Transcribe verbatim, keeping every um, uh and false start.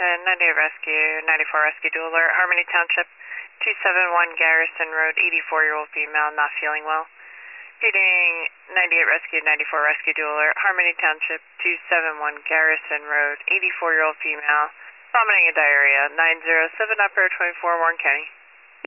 Garrison, ninety-eight Rescue, ninety-four Rescue Dual Alert, Harmony Township, two seven one Garrison Road, eighty-four-year-old female, not feeling well. Reading ninety-eight Rescue, ninety-four Rescue Dual Alert, Harmony Township, two seven one Garrison Road, eighty-four-year-old female, vomiting and diarrhea, nine zero seven Upper, twenty-four Warren County.